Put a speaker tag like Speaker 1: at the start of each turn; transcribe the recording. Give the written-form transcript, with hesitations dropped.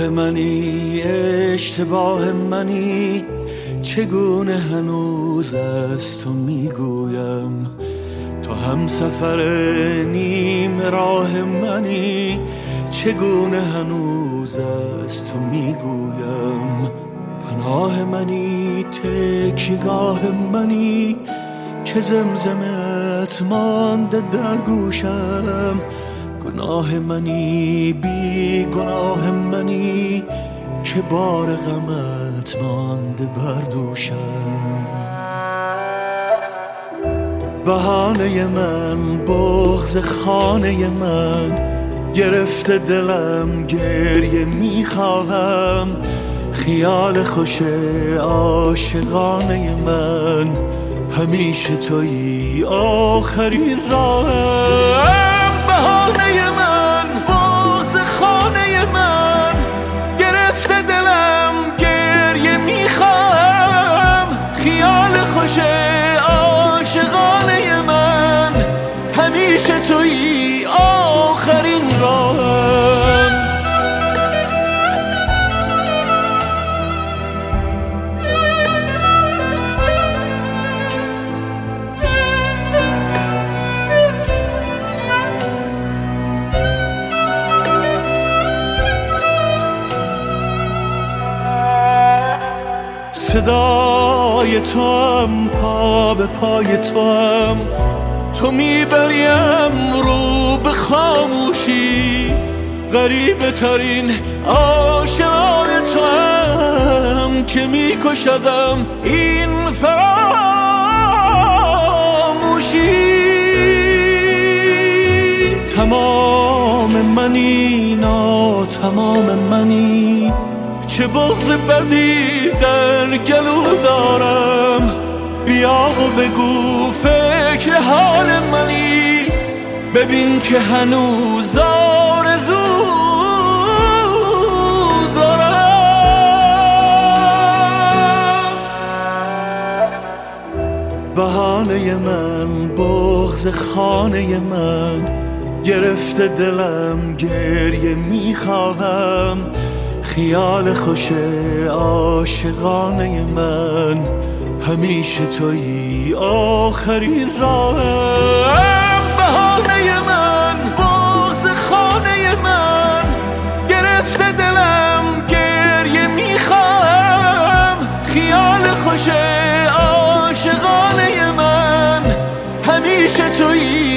Speaker 1: راه منی، اشتباه منی، چگونه هنوز از تو میگویم. تو هم سفر نیم راه منی، چگونه هنوز از تو میگویم. پناه منی، تکیهگاه منی، که زمزمت مانده در گوشم. گناه منی، بی گناه منی، که بار غمت مانده بر دوشم. بهانه من، بغض خانه من، گرفته دلم گریه میخواهم. خیال خوش عاشقانه من، همیشه تویی آخرین راهم. بهانه من، بغض خانه من، گرفته دلم گریه میخواهم. خیال خوش عاشقانه من، همیشه تویی آخرین راهم. صدای توام، پا به پای توام، تو میبریم رو به خاموشی. غریبه ترین آشنای توام، که میکشدم این فراموشی. تمام منی، ناتمام منی، چه بغض بدی در گلو دارم. بیا و بگو فکر حال منی، ببین که هنوز آرزو دارم. بهانه من، بغض خانه من، گرفته دلم گریه میخواهم. خیال خوش عاشقانه من، همیشه تویی آخرین راهم. بهانه من، بغض خانه من، گرفته دلم گریه میخواهم. خیال خوش عاشقانه من، همیشه تویی